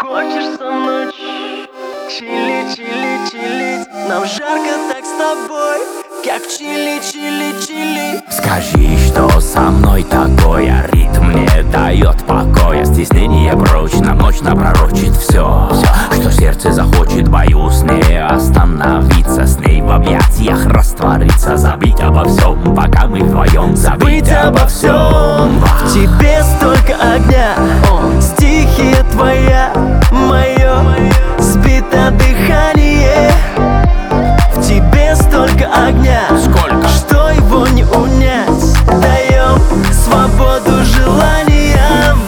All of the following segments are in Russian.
Хочешь со мной чили, чили, чилить? Нам жарко так с тобой, как в чили, чили, чили. Скажи, что со мной такое, ритм не дает покоя. Стеснение прочно, ночь напророчит все, что сердце захочет. Боюсь не остановиться, с ней в объятиях раствориться. Забыть обо всем, пока мы вдвоем. Забыть обо всем. В тебе столько огня, стихия твоя, мое сбито дыхание. В тебе столько огня, сколько, что его не унять. Даем свободу желаниям.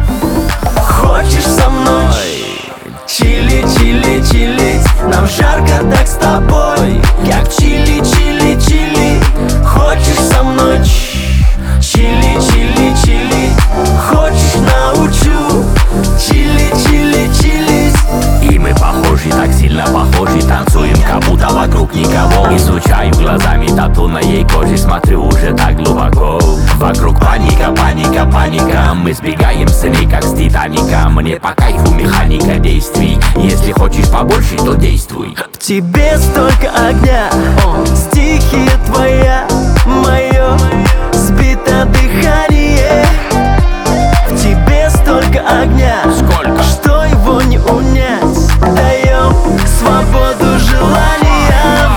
Хочешь со мной чили, чили, чилить? Нам жарко так с тобой, как в чили, чили, чили. Хочешь со мной чили, чили, чили? Хочешь научу чили, чили, чилить? и мы похожи, так сильно похожи. Танцуем, как будто вокруг никого. Изучаю глазами тату на ей коже, смотрю уже так глубоко. Вокруг паника, паника, паника. Мы сбегаем с ней, как с Титаника. Мне по кайфу механика действий. Если хочешь побольше, то действуй. В тебе столько огня, стихия твоя, мое сбито дыхание. В тебе столько огня, Сколько, что его не унять. Даем свободу желаниям.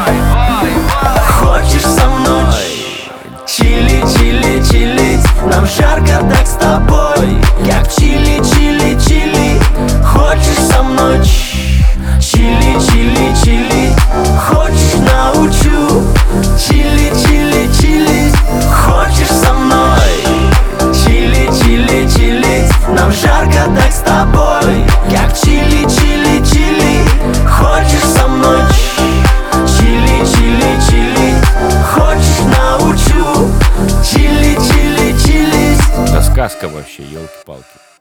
Хочешь со мной чили, чили, чилить? Нам жарко так с тобой, как в чили, чили, чили. Хочешь со мной чили, чили, чили? Хочешь научу чили, чили, чилить? Хочешь со мной чили, чили, чилить? Нам жарко так с тобой, как чили, чили, чили. Хочешь со мной чили, чили, чили? Хочешь научу чили, чили, чилить? да сказка вообще, елки-палки.